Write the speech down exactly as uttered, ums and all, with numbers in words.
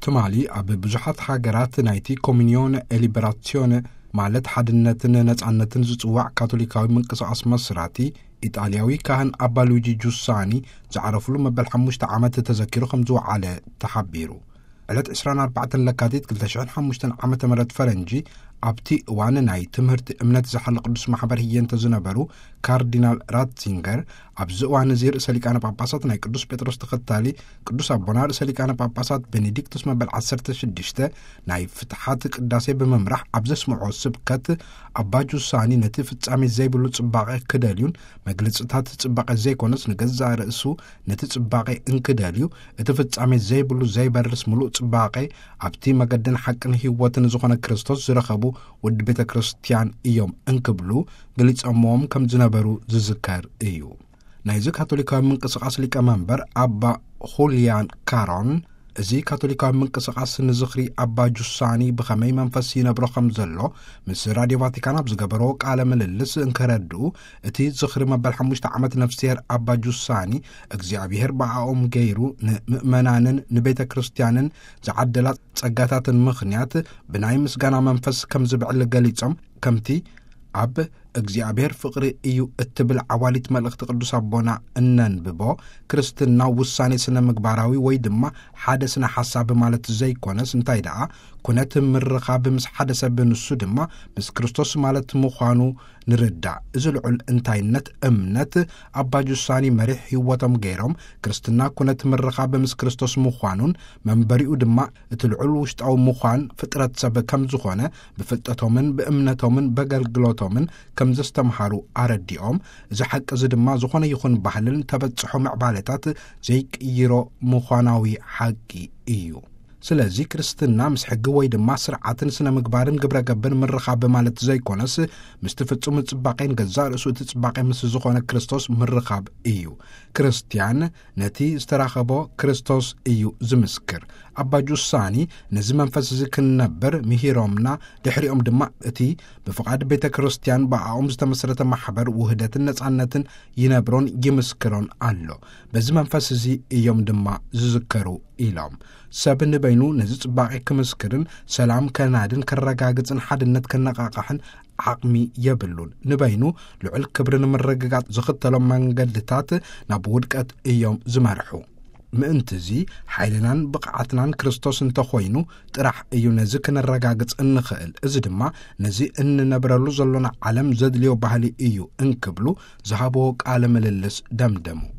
ትማሊ ኣብ ብዙሓት ሃገራት ናይቲ ኮሚኒዮን ኤሊበራሲዮን ማለት ሓድነትን ነጻነትን ዝጽዋዕ ካቶሊካዊ ምንቅስቓስ መስራቲ ኢጣልያዊ ካህን ኣባ ሉዊጂ ጁሳኒ ዝዓረፍሉ መበል ሓሙሽተ ዓመት ተዘኪሩ ከም ዝወዓለ ተሓቢሩ። ዕለት عشرين وأربعة ለካቲት ክልተ ሽሕን ሓሙሽተን ዓመተ ምህረት ፈረንጂ ኣብቲ እዋን ናይ ትምህርቲ እምነት ዝሓለ ቅዱስ ማሕበር ህየንተ ዝነበሩ ካርዲናል ራትዚንገር ኣብዚ እዋን እዚ ርእሰ ሊቃነ ጳጳሳት ናይ ቅዱስ ጴጥሮስ ተኸታሊ ቅዱስ ኣቦና ርእሰ ሊቃነ ጳጳሳት ቤኔዲክቶስ መበል ዓሰርተ ሽዱሽተ ናይ ፍትሓት ቅዳሴ ብምምራሕ ኣብ ዘስምዖ ስብከት ኣባ ጁሳኒ ነቲ ፍጻሜ ዘይብሉ ጽባቐ ክደልዩን መግለጽታት ጽባቐ ዘይኮነስ ንገዛእ ርእሱ ነቲ ጽባቐ እንክደልዩ እቲ ፍጻሜ ዘይብሉ ዘይበርስ ሙሉእ ጽባቐ ኣብቲ መገድን ሓቅን ህይወትን ዝኾነ ክርስቶስ ዝረኸቡ ውድ ቤተ ክርስቲያን እዮም እንክብሉ ገሊጾሞም ከም ዝነበሩ ዝዝከር እዩ። ናይዚ ካቶሊካዊ ምንቅስቓስ ሊቀመንበር ኣባ ሁልያን ካሮን እዚ ካቶሊካዊ ምንቅስቓስ ንዝኽሪ ኣባ ጁሳኒ ብኸመይ መንፈስ ይነብሮ ከም ዘሎ ምስ ራድዮ ቫቲካን ኣብ ዝገበሮ ቃለ ምልልስ እንከረድኡ እቲ ዝኽሪ መበል ሓሙሽተ ዓመት ነፍስሔር ኣባ ጁሳኒ እግዚኣብሔር ብዓኦም ገይሩ ንምእመናንን ንቤተ ክርስቲያንን ዝዓደላ ጸጋታትን ምኽንያት ብናይ ምስጋና መንፈስ ከም ዝብዕል ገሊጾም ከምቲ ኣብ እግዚአብሔር ፍቅሪ እዩ እትብል ዓዋሊት መልእኽቲ ቅዱስ አቦና እነንብቦ ክርስትና ውሳኔ ስነ ምግባራዊ ወይ ድማ ሓደ ስነ ሐሳብ ማለት ዘይኮነስ እንታይ ደኣ ኩነት ምርኻብ ምስ ሓደ ሰብ ንሱ ድማ ምስ ክርስቶስ ማለት ምዃኑ ንርዳ እዚ ልዑል እንታይነት እምነት አባ ጁሳኒ መሪሕ ህይወቶም ገይሮም ክርስትና ኩነት ምርኻብ ምስ ክርስቶስ ምዃኑን መንበሪኡ ድማ እቲ ልዑል ውሽጣዊ ምዃን ፍጥረት ሰብ ከም ዝኾነ ብፍልጠቶምን በእምነቶምን በገልግሎቶምን ከም ዘስተምሃሩ አረዲኦም እዚ ሐቅ እዚ ድማ ዝኾነ ይኹን ባህልን ተበጽሖ ምዕባለታት ዘይቅይሮ ምዃናዊ ሐቂ እዩ። ስለዚህ ክርስትና ምስ ሕጊ ወይ ድማ ስርዓትን ስነ ምግባርን ግብረ ገብን ምርኻብ ማለት ዘይኮነስ ምስቲ ፍጹም ጽባቐን ገዛእ ርእሱ እቲ ጽባቐ ምስ ዝኾነ ክርስቶስ ምርኻብ እዩ። ክርስቲያን ነቲ ዝተራኸቦ ክርስቶስ እዩ ዝምስክር። አባ ጁሳኒ ነዚ መንፈስ እዚ ክንነበር ምሂሮምና ድሕሪኦም ድማ እቲ ብፍቃድ ቤተ ክርስቲያን በአኦም ዝተመስረተ ማሕበር ውህደትን ነጻነትን ይነብሮን ይምስክሮን ኣሎ። በዚ መንፈስ እዚ እዮም ድማ ዝዝከሩ ኢሎም ሰብ ንበይኑ ነዚ ጽባቐ ክምስክርን ሰላም ከናድን ከረጋግጽን ሓድነት ከነቃቃሕን ዓቅሚ የብሉን ንበይኑ ልዑል ክብርን ምርግጋጥ ዝኽተሎም መንገድታት ናብ ውድቀት እዮም ዝመርሑ። ምእንትዚ ሓይልናን ብቕዓትናን ክርስቶስ እንተኾይኑ ጥራሕ እዩ ነዚ ክንረጋግጽ እንኽእል። እዚ ድማ ነዚ እንነብረሉ ዘሎና ዓለም ዘድልዮ ባህሊ እዩ እንክብሉ ዝሃቦ ቃለ ምልልስ ደምደሙ።